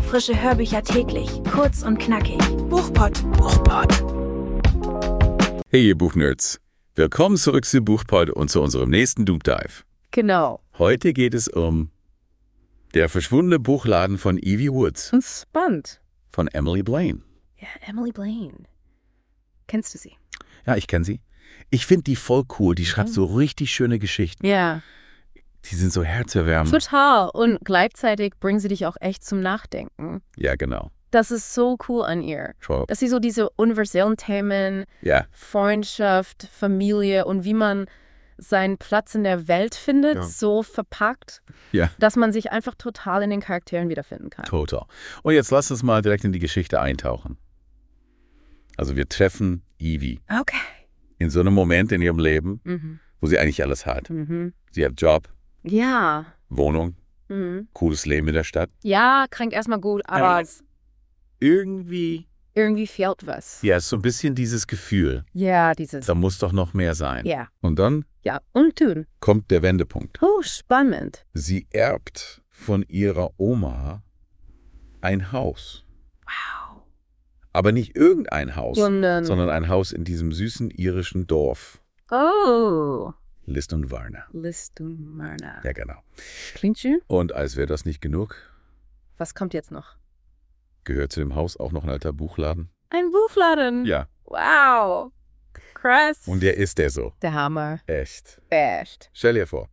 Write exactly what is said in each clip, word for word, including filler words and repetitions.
Frische Hörbücher täglich, kurz und knackig. Buchpod. Buchpod. Hey ihr Buchnerds, willkommen zurück zu Buchpod und zu unserem nächsten Deep Dive. Genau. Heute geht es um Der verschwundene Buchladen von Evie Woods. Spannend. Von Emily Blaine. Ja, Emily Blaine. Kennst du sie? Ja, ich kenne sie. Ich finde die voll cool. Die schreibt Mhm. so richtig schöne Geschichten. Ja. Die sind so herzerwärmend. Total. Und gleichzeitig bringen sie dich auch echt zum Nachdenken. Ja, genau. Das ist so cool an ihr. Schau. Dass sie so diese universellen Themen, Ja, Freundschaft, Familie und wie man seinen Platz in der Welt findet, Ja. so verpackt, ja, dass man sich einfach total in den Charakteren wiederfinden kann. total. Und jetzt lass uns mal direkt in die Geschichte eintauchen. Also wir treffen Evie Okay. in so einem Moment in ihrem Leben, Mhm. wo sie eigentlich alles hat. Mhm. Sie hat Job, Ja. Wohnung, Mhm. cooles Leben in der Stadt. Ja, klingt erstmal gut, aber Ja. Irgendwie, irgendwie fehlt was. ja, ist so ein bisschen dieses Gefühl, Ja, dieses. da muss doch noch mehr sein. Ja. Und dann Ja, und tun. kommt der Wendepunkt. Oh, spannend. Sie erbt von ihrer Oma ein Haus. Wow. Aber nicht irgendein Haus, Sondern. sondern ein Haus in diesem süßen irischen Dorf. Oh. Lisdoonvarna. Lisdoonvarna. Ja, genau. Klingt schön. Und als wäre das nicht genug, Was kommt jetzt noch? gehört zu dem Haus auch noch ein alter Buchladen. Ein Buchladen. Ja, Wow. Krass. und der ist der so. Der Hammer. Echt. Echt. Stell dir vor,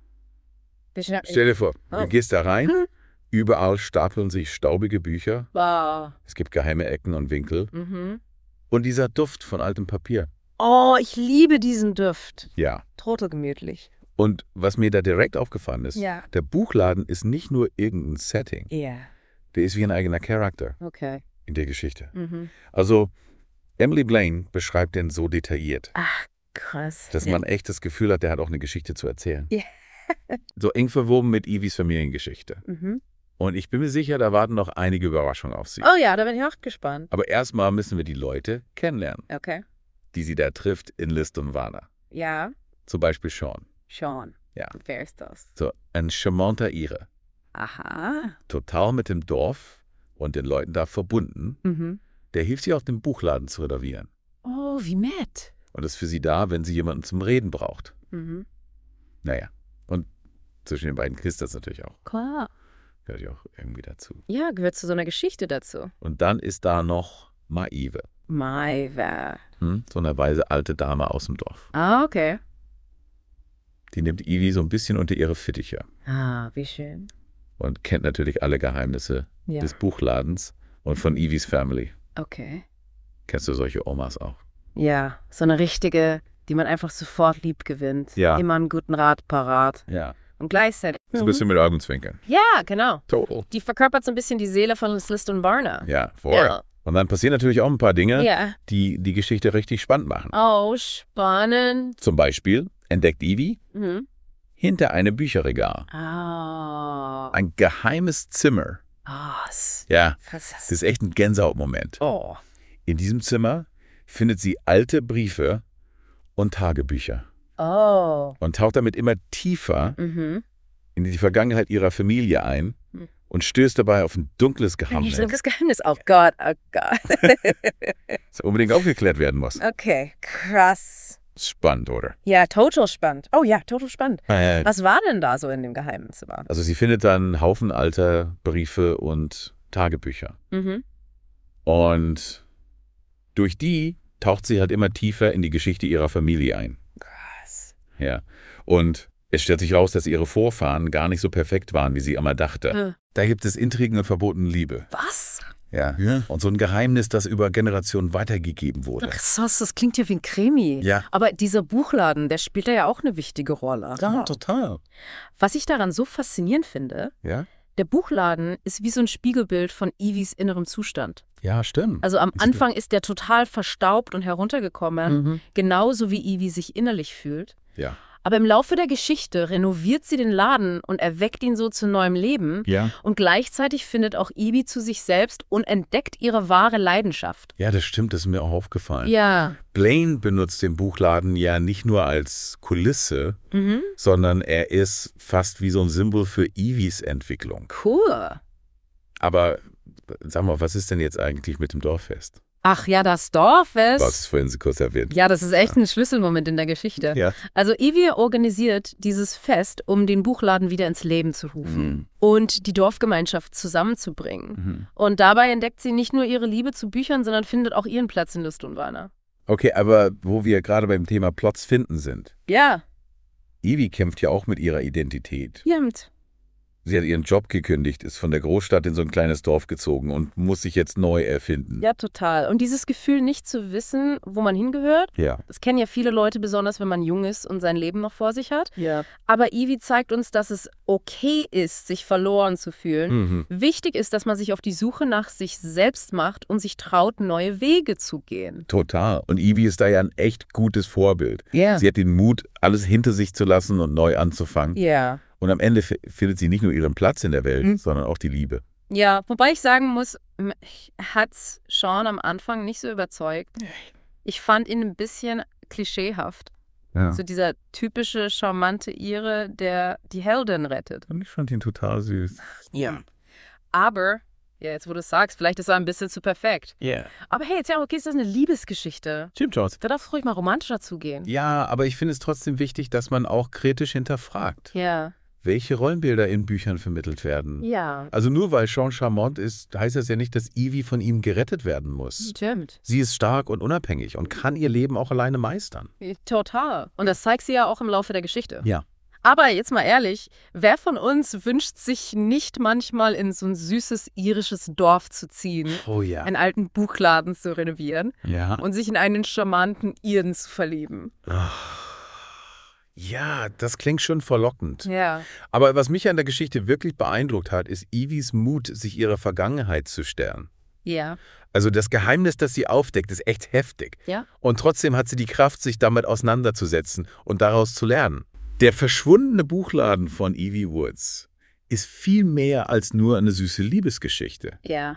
stell dir vor, Oh. du gehst da rein, Hm. überall stapeln sich staubige Bücher, Wow. es gibt geheime Ecken und Winkel Mhm. und dieser Duft von altem Papier. Oh, ich liebe diesen Duft. Ja. Total gemütlich. Und was mir da direkt aufgefallen ist, Ja. der Buchladen ist nicht nur irgendein Setting, Ja. der ist wie ein eigener Charakter Okay. in der Geschichte. Mhm. Also Emily Blaine beschreibt den so detailliert, Ach, krass. dass man echt das Gefühl hat, der hat auch eine Geschichte zu erzählen. Ja. So eng verwoben mit Evies Familiengeschichte. Mhm. Und ich bin mir sicher, da warten noch einige Überraschungen auf sie. Oh ja, da bin ich auch gespannt. Aber erstmal müssen wir die Leute kennenlernen, Okay. die sie da trifft in Lisdoonvarna. Ja. Zum Beispiel Sean. Sean. Ja. Wer ist das? So ein charmanter Ire. Aha. Total mit dem Dorf und den Leuten da verbunden. Mhm. Der hilft ihr auch, den Buchladen zu renovieren. Oh, wie nett. Und ist für sie da, wenn sie jemanden zum Reden braucht. Mhm. Naja. Und zwischen den beiden knistert es natürlich auch. Klar. Gehört ja auch irgendwie dazu. Ja, gehört zu so einer Geschichte dazu. Und dann ist da noch Maive. Maiva. Hm? So eine weise alte Dame aus dem Dorf. Ah, okay. Die nimmt Evie so ein bisschen unter ihre Fittiche. Ah, wie schön. Und kennt natürlich alle Geheimnisse Ja. des Buchladens und von Evies Family. Okay. Kennst du solche Omas auch? Ja, so eine richtige, die man einfach sofort lieb gewinnt. Ja. Immer einen guten Rat parat. Ja. Und gleichzeitig. So ein bisschen mit Augenzwinkern. Ja, genau. Total. Die verkörpert so ein bisschen die Seele von Lisdoonvarna. Ja, voll. Ja. Und dann passieren natürlich auch ein paar Dinge, Ja. die die Geschichte richtig spannend machen. Oh, spannend. Zum Beispiel entdeckt Evie Mhm. hinter einem Bücherregal Oh. ein geheimes Zimmer. Oh, s- Ja, was das ist ist echt ein Gänsehautmoment. Oh. In diesem Zimmer findet sie alte Briefe und Tagebücher Oh. und taucht damit immer tiefer Mhm. in die Vergangenheit ihrer Familie ein Hm. und stößt dabei auf ein dunkles Ein Geheimnis, dunkles Geheimnis. Oh Gott, oh Gott. das unbedingt aufgeklärt werden muss. Okay, krass. Spannend, oder? Ja, total spannend. Oh ja, total spannend. Äh, Was war denn da so in dem geheimen Zimmer? Also sie findet dann einen Haufen alter Briefe und Tagebücher. Mhm. Und durch die taucht sie halt immer tiefer in die Geschichte ihrer Familie ein. Krass. Ja. Und es stellt sich raus, dass ihre Vorfahren gar nicht so perfekt waren, wie sie immer dachte. Äh. Da gibt es Intrigen und verbotene Liebe. Was? Ja. Ja. Und so ein Geheimnis, das über Generationen weitergegeben wurde. Ach so, das klingt ja wie ein Krimi. Ja. Aber dieser Buchladen, der spielt da ja auch eine wichtige Rolle. Ja, total. Was ich daran so faszinierend finde, Ja? der Buchladen ist wie so ein Spiegelbild von Evies innerem Zustand. Ja, stimmt. Also am Ist- Anfang ist der total verstaubt und heruntergekommen, Mhm. genauso wie Evie sich innerlich fühlt. Ja. Aber im Laufe der Geschichte renoviert sie den Laden und erweckt ihn so zu neuem Leben. Ja. Und gleichzeitig findet auch Evie zu sich selbst und entdeckt ihre wahre Leidenschaft. Ja, das stimmt, das ist mir auch aufgefallen. Ja. Blaine benutzt den Buchladen ja nicht nur als Kulisse, Mhm. sondern er ist fast wie so ein Symbol für Evies Entwicklung. Cool. Aber Sag mal, was ist denn jetzt eigentlich mit dem Dorffest? Ach ja, das Dorffest. Was vorhin Sie kurz erwähnt. Ja, das ist echt ein Schlüsselmoment in der Geschichte. Ja. Also Evie organisiert dieses Fest, um den Buchladen wieder ins Leben zu rufen Mhm. und die Dorfgemeinschaft zusammenzubringen. Mhm. Und dabei entdeckt sie nicht nur ihre Liebe zu Büchern, sondern findet auch ihren Platz in Lisdoonvarna. Okay, aber wo wir gerade beim Thema Plots finden sind. Ja, Evie kämpft ja auch mit ihrer Identität. stimmt. Sie hat ihren Job gekündigt, ist von der Großstadt in so ein kleines Dorf gezogen und muss sich jetzt neu erfinden. Ja, total. Und dieses Gefühl, nicht zu wissen, wo man hingehört, Ja. das kennen ja viele Leute, besonders wenn man jung ist und sein Leben noch vor sich hat. Ja. Aber Evie zeigt uns, dass es okay ist, sich verloren zu fühlen. Mhm. Wichtig ist, dass man sich auf die Suche nach sich selbst macht und sich traut, neue Wege zu gehen. Total. Und Evie ist da ja ein echt gutes Vorbild. Ja. Sie hat den Mut, alles hinter sich zu lassen und neu anzufangen. Ja. Und am Ende f- findet sie nicht nur ihren Platz in der Welt, Mhm. sondern auch die Liebe. Ja, wobei ich sagen muss, mich hat's Sean am Anfang nicht so überzeugt. Ich fand ihn ein bisschen klischeehaft. Ja. So dieser typische, charmante Ire, der die Heldin rettet. Und ich fand ihn total süß. Ja. Aber, ja, jetzt wo du es sagst, vielleicht ist er ein bisschen zu perfekt. Ja. Aber hey, jetzt ja, okay, ist das eine Liebesgeschichte? Stimmt, Jones. Da darf es ruhig mal romantischer zugehen. Ja, aber ich finde es trotzdem wichtig, dass man auch kritisch hinterfragt, Ja. welche Rollenbilder in Büchern vermittelt werden. Ja. Also nur weil Sean charmant ist, heißt das ja nicht, dass Evie von ihm gerettet werden muss. Stimmt. Sie ist stark und unabhängig und kann ihr Leben auch alleine meistern. Total. Und das zeigt sie ja auch im Laufe der Geschichte. Ja. Aber jetzt mal ehrlich, wer von uns wünscht sich nicht manchmal in so ein süßes irisches Dorf zu ziehen, Oh ja. einen alten Buchladen zu renovieren Ja. und sich in einen charmanten Iren zu verlieben? Ja, das klingt schon verlockend. Ja. Aber was mich an der Geschichte wirklich beeindruckt hat, ist Evies Mut, sich ihrer Vergangenheit zu stellen. Ja. Also das Geheimnis, das sie aufdeckt, ist echt heftig. Ja. Und trotzdem hat sie die Kraft, sich damit auseinanderzusetzen und daraus zu lernen. Der verschwundene Buchladen von Evie Woods ist viel mehr als nur eine süße Liebesgeschichte. Ja.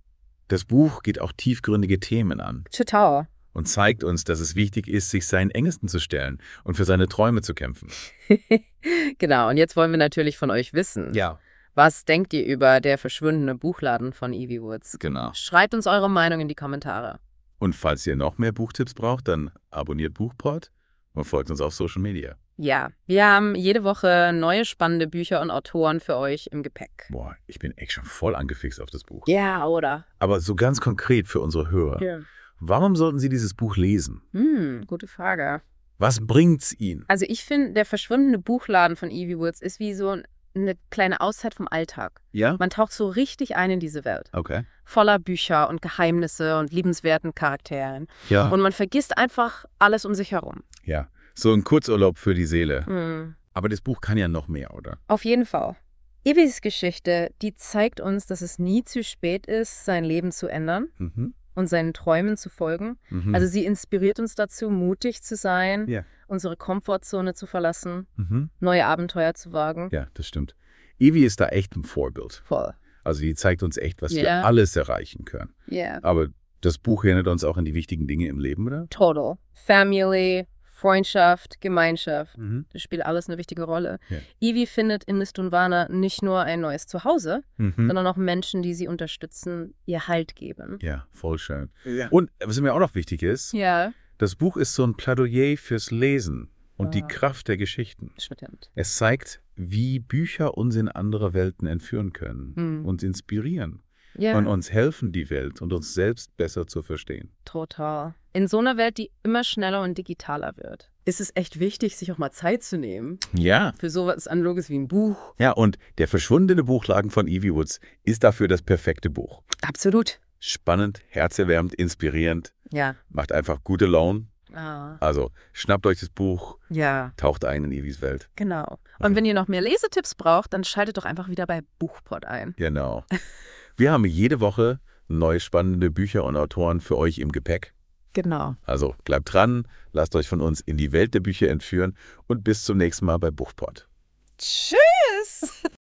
Das Buch geht auch tiefgründige Themen an Total. und zeigt uns, dass es wichtig ist, sich seinen Ängsten zu stellen und für seine Träume zu kämpfen. Genau, und jetzt wollen wir natürlich von euch wissen. Ja, Was denkt ihr über der verschwundene Buchladen von Evie Woods? genau. Schreibt uns eure Meinung in die Kommentare. Und falls ihr noch mehr Buchtipps braucht, dann abonniert Buchpod und folgt uns auf Social Media. Ja, wir haben jede Woche neue spannende Bücher und Autoren für euch im Gepäck. Boah, ich bin echt schon voll angefixt auf das Buch. Ja, oder? Aber so ganz konkret für unsere Hörer. Ja. Warum sollten sie dieses Buch lesen? Hm, gute Frage. Was bringt's ihnen? Also ich finde, der verschwundene Buchladen von Evie Woods ist wie so eine kleine Auszeit vom Alltag. Ja? Man taucht so richtig ein in diese Welt. Okay. Voller Bücher und Geheimnisse und liebenswerten Charakteren. Ja. Und man vergisst einfach alles um sich herum. Ja. So ein Kurzurlaub für die Seele. Hm. Aber das Buch kann ja noch mehr, oder? Auf jeden Fall. Evies Geschichte, die zeigt uns, dass es nie zu spät ist, sein Leben zu ändern Mhm. und seinen Träumen zu folgen. Mhm. Also sie inspiriert uns dazu, mutig zu sein, Ja. unsere Komfortzone zu verlassen, Mhm. neue Abenteuer zu wagen. Ja, das stimmt. Evie ist da echt ein Vorbild. Voll. Also die zeigt uns echt, was wir Ja. alles erreichen können. Yeah. Aber das Buch erinnert uns auch an die wichtigen Dinge im Leben, oder? Total. Family, Freundschaft, Gemeinschaft. Mhm. Das spielt alles eine wichtige Rolle. Ja. Evie findet in Lisdoonvarna nicht nur ein neues Zuhause, Mhm. sondern auch Menschen, die sie unterstützen, ihr Halt geben. Ja, voll schön. Ja. Und was mir auch noch wichtig ist, Ja, das Buch ist so ein Plädoyer fürs Lesen und die Ah. Kraft der Geschichten. stimmt. Es zeigt, wie Bücher uns in andere Welten entführen können, Hm. uns inspirieren Ja, und uns helfen, die Welt und uns selbst besser zu verstehen. total. In so einer Welt, die immer schneller und digitaler wird, ist es echt wichtig, sich auch mal Zeit zu nehmen Ja. für sowas Analoges wie ein Buch. Ja, und der verschwundene Buchladen von Evie Woods ist dafür das perfekte Buch. Absolut. Spannend, herzerwärmend, inspirierend, Ja. macht einfach gute Laune. Ah. Also schnappt euch das Buch, Ja, taucht ein in Evies Welt. genau. Und wenn ihr noch mehr Lesetipps braucht, dann schaltet doch einfach wieder bei Buchpod ein. Genau. Wir haben jede Woche neue spannende Bücher und Autoren für euch im Gepäck. Genau. Also bleibt dran, lasst euch von uns in die Welt der Bücher entführen und bis zum nächsten Mal bei Buchpod. Tschüss!